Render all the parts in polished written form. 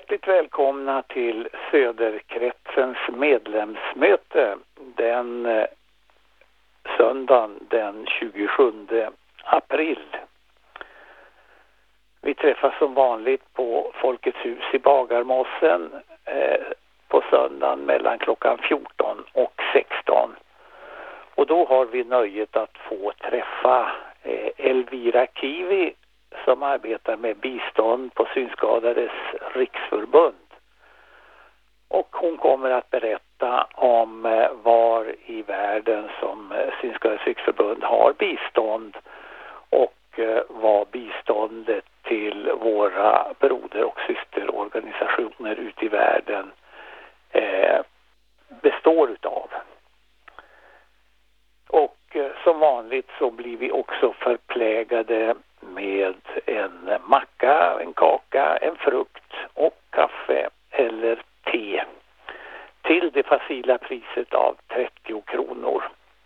Hjärtligt välkomna till Söderkretsens medlemsmöte den söndagen den 27 april. Vi träffas som vanligt på Folkets hus i Bagarmossen på söndagen mellan klockan 14 och 16. Och då har vi nöjet att få träffa Elvira Kivi som arbetar med bistånd på Synskadades riksförbund. Och hon kommer att berätta om var i världen som Synskadades riksförbund har bistånd och vad biståndet till våra broder- och systerorganisationer ute i världen består utav. Och som vanligt så blir vi också förplägade med en macka, en kaka, en frukt och kaffe eller te till det facila priset av 30 kronor.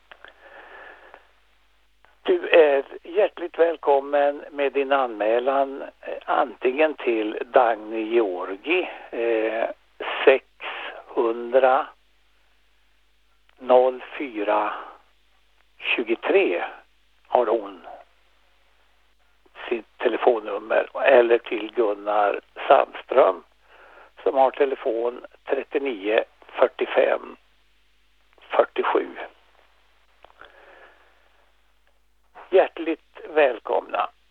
Du är hjärtligt välkommen med din anmälan antingen till Dagny Georgi 600 04 23 har hon sitt telefonnummer, eller till Gunnar Sandström som har telefon 39 45 47. Hjärtligt välkomna.